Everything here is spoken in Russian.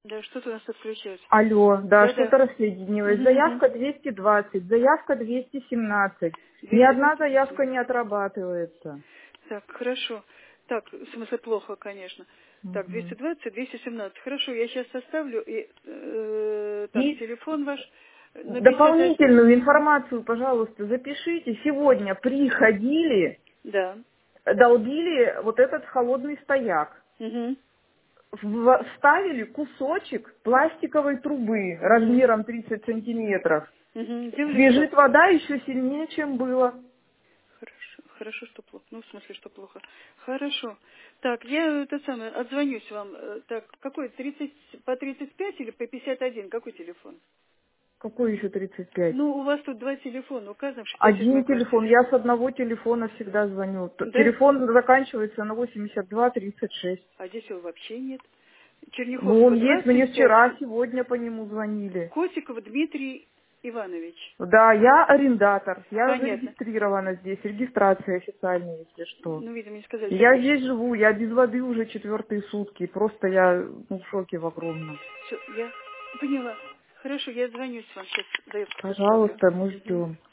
Да, что-то у нас отключилось. Алло, да, Да-да. что-то рассоединилось. Угу. Заявка 220, заявка 217. Ни одна 220, заявка 217. не отрабатывается. Так, хорошо. Так, в смысле плохо, конечно. Так, Мгм. 220, 217. Хорошо, я сейчас составлю. И, так, И телефон ваш на 51. дополнительную информацию, пожалуйста, запишите. Сегодня приходили, Да. долбили вот этот холодный стояк. Угу. Вставили кусочек пластиковой трубы Угу. размером 30 сантиметров. Угу. Сделали что? Бежит вода еще сильнее, чем было. Хорошо. Хорошо, что плохо. Ну, в смысле, что плохо. Хорошо. Так, я это самое, отзвонюсь вам. Так, какой, 30, по 35 или по 51? Какой телефон? Какой еще 35? Ну, у вас тут два телефона указано в 67-й Один телефон. квартире. Я с одного телефона всегда звоню. Да? Телефон заканчивается на 82-36. А здесь его вообще нет. Ну, он Черняховского есть. Мне 25. вчера, сегодня по нему звонили. Котикова Дмитрий Иванович. Да, я арендатор. Я Понятно. зарегистрирована здесь. Регистрация официальная, если что. Ну, видимо, не сказали. Так, Я здесь живу. Я без воды уже 4-е сутки. Просто я в шоке в огромном. все, я поняла. Хорошо, я звоню вам сейчас, да я составлю. Пожалуйста, мы Мгм. ждем.